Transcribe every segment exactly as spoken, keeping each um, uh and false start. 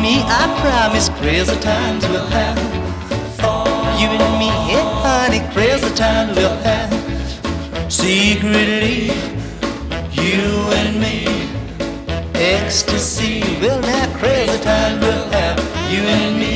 me, I promise, crazy times we'll have. For you and me, yeah, honey, crazy times we'll have. Secretly, you and me, ecstasy, we'll have crazy times we'll have. You and me,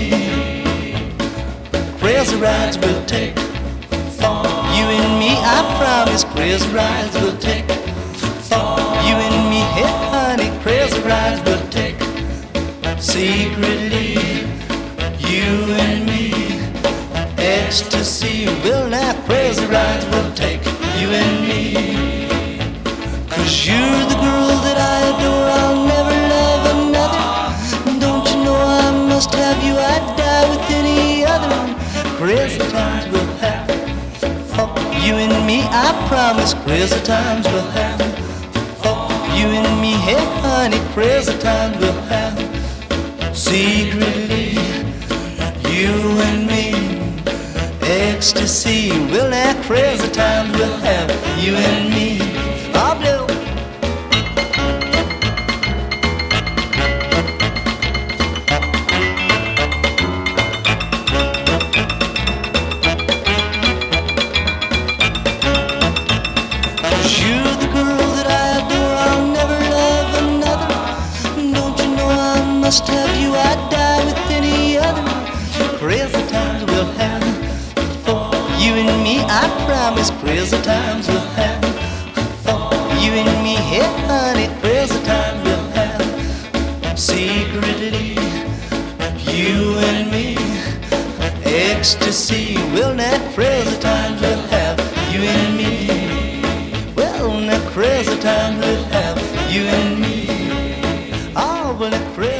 crazy rides we'll take. For you and me, I promise, crazy rides we'll take. For you and me, hey honey, crazy rides we'll take. Secretly, you and me, ecstasy, we'll have crazy rides we'll take. You and me, 'cause you're the girl that I adore, I'll never love another. Don't you know I must have you, I'd die with any other. Crazy times we'll have. For you and me, I promise, crazy times we'll have. For you and me, hey honey, crazy times we'll have. Secretly, you and me, ecstasy, we'll have crazy times we'll have. You and me, oh blue. You're the girl that I adore, I'll never love another. Don't you know I must have you, I'd die with any other. Crazy times we'll have. For you and me, I promise, crazy times we'll have. For you and me, hey honey, crazy times we'll have. Secretly, you and me, ecstasy, we'll have crazy times we'll have. You and me, well, now crazy times we'll have. You and me, oh, well, now crazy